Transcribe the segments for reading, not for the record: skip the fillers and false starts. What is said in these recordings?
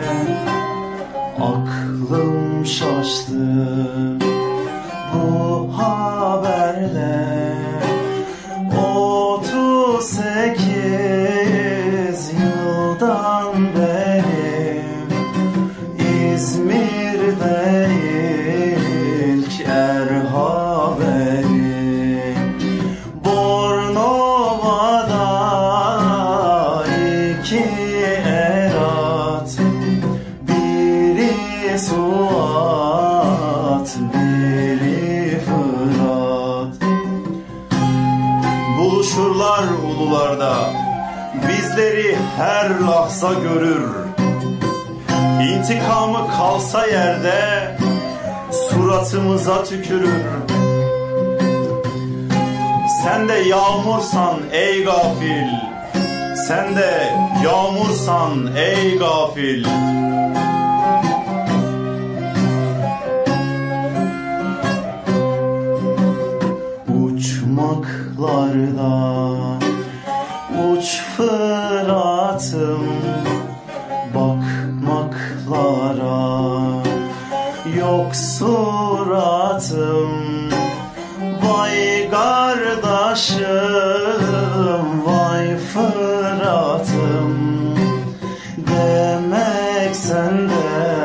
aklım şaştı bu haberle. 38 yıldan beri İzmir'de ilk haberi, Bornova'da 2 erat, biri Suat, biri Fırat. Buluşurlar ulularda, bizleri her lahza görür. İntikamı kalsa yerde, suratımıza tükürür. Sen de yağmursan ey gafil, sen de yağmursan ey gafil. Uçmaklarda uç Fırat'ım, bakmaklara yok suratım. Vay kardeşim, vay Fırat'ım, demek sende,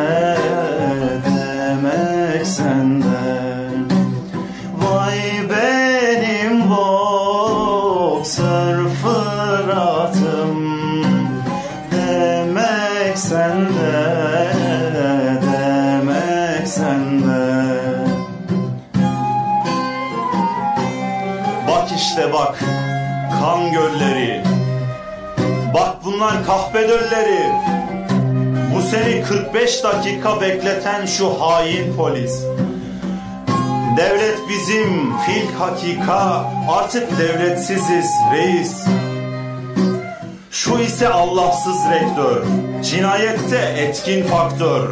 demek sende. Vay benim boksör Fırat'ım, demek sende, demek sende. Bak işte bak, kan gölleri, bak bunlar kahpe dölleri. Bu seni 45 dakika bekleten şu hain polis. Devlet bizim, fil hakika, artık devletsiziz reis. Şu ise Allahsız rektör, cinayette etkin faktör.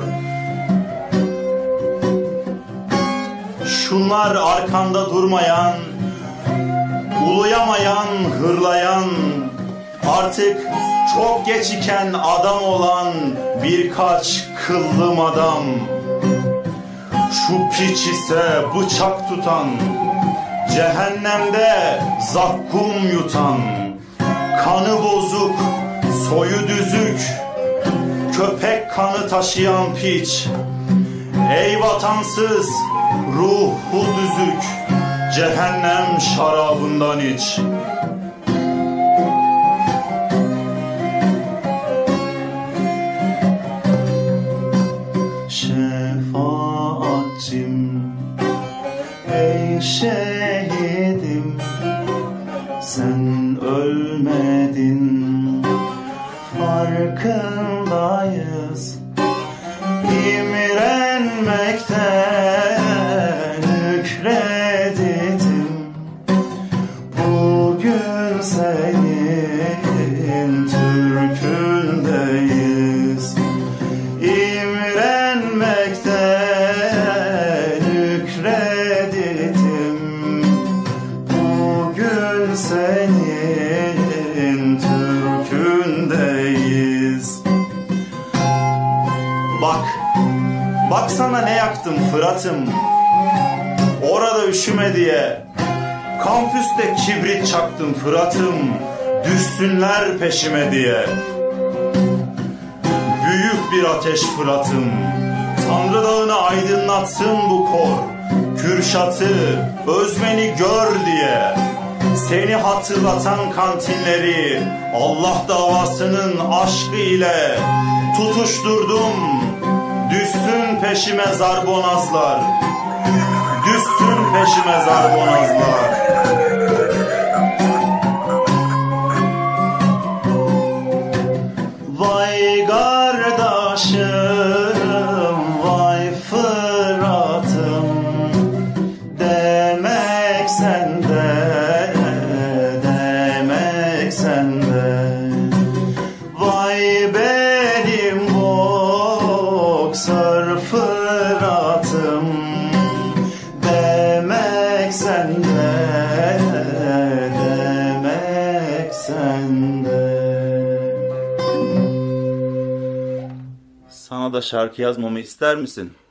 Şunlar arkanda durmayan, uluyamayan, hırlayan, artık çok geç iken adam olan birkaç kıllım adam. Şu piç ise bıçak tutan, cehennemde zakkum yutan, kanı bozuk, soyu düzük, köpek kanı taşıyan piç. Ey vatansız, ruhu düzük, cehennem şarabından iç. Şefaatçim, ey şehidim, sen ölmedin, farkındayız. İmrenmekten nükrededim, bugün senin türkündeyiz. İmrenmekten nükrededim, bugün senin türkündeyiz. Bak, baksana ne yaktım Fırat'ım, orada üşüme diye. Kampüste kibrit çaktım Fırat'ım, düşsünler peşime diye. Büyük bir ateş Fırat'ım, Tanrı Dağı'nı aydınlatsın bu kor. Kürşat'ı, Özmen'i gör diye. Seni hatırlatan kantinleri Allah davasının aşkı ile tutuşturdum. Düşsün peşime zarbonazlar, düşsün peşime zarbonazlar. Vay kardeşim, vay Fırat'ım, demek sende, demek sende. Vay benim boksör Fırat'ım, demek sende, demek sende. bana da şarkı yazmamı ister misin?